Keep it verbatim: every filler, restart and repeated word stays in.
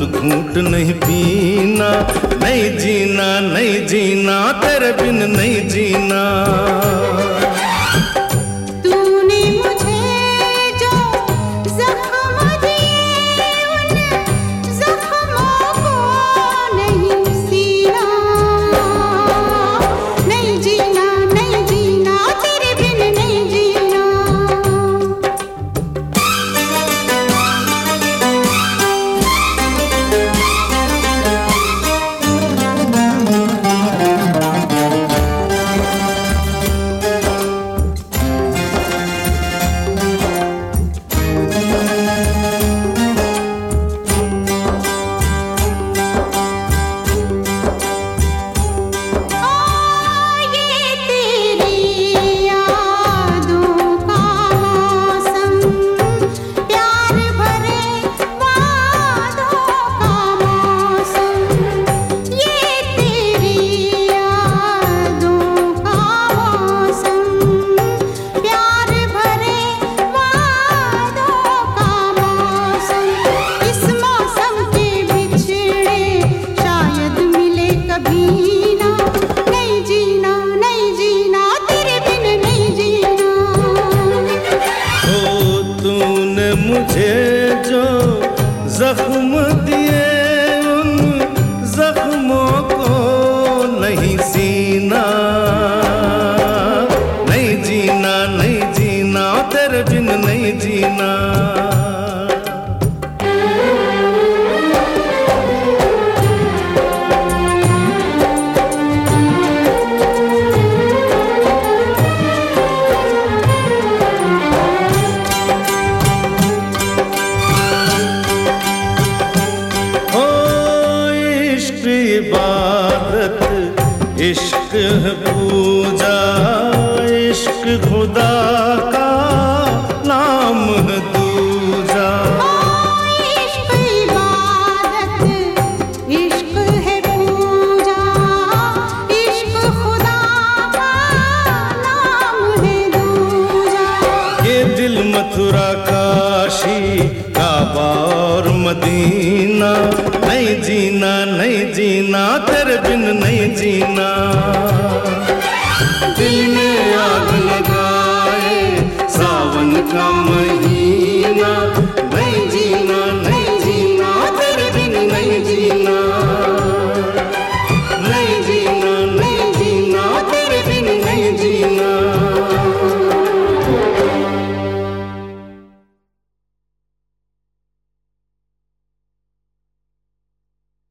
घूंट घूंट नहीं पीना, नहीं जीना नहीं जीना तेरे बिन नहीं जीना। मुझे जो जख्म दिए उन जख्मों को नहीं सीना, नहीं जीना नहीं जीना तेरे बिन नहीं जीना। इबादत इश्क है पूजा, इश्क खुदा का नाम है दूजा। इश्क इबादत इश्क है पूजा, इश्क खुदा का नाम है दूजा। ये दिल मथुरा काशी काबा और मदीना, नहीं जीना नहीं जीना तेरे बिन नहीं जीना। दिल में आग लगाए सावन का महीना, नहीं जीना